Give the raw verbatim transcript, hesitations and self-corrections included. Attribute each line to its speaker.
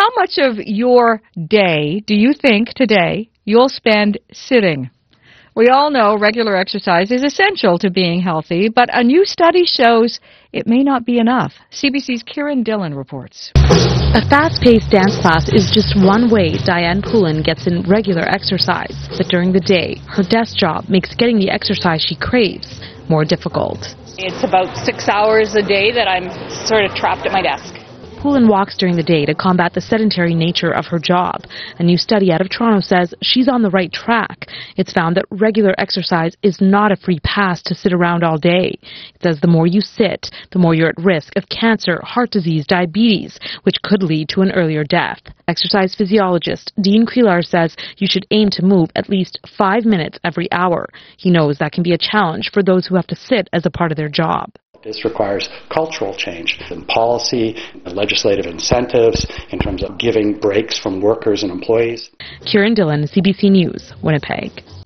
Speaker 1: How much of your day do you think today you'll spend sitting? We all know regular exercise is essential to being healthy, but a new study shows it may not be enough. C B C's Kieran Dillon reports.
Speaker 2: A fast-paced dance class is just one way Diane Poulin gets in regular exercise. But during the day, her desk job makes getting the exercise she craves more difficult.
Speaker 3: It's about six hours a day that I'm sort of trapped at my desk.
Speaker 2: Poulin walks during the day to combat the sedentary nature of her job. A new study out of Toronto says she's on the right track. It's found that regular exercise is not a free pass to sit around all day. It says the more you sit, the more you're at risk of cancer, heart disease, diabetes, which could lead to an earlier death. Exercise physiologist Dean Crelar says you should aim to move at least five minutes every hour. He knows that can be a challenge for those who have to sit as a part of their job.
Speaker 4: This requires cultural change in policy, legislative incentives, in terms of giving breaks from workers and employees.
Speaker 2: Kieran Dillon, C B C News, Winnipeg.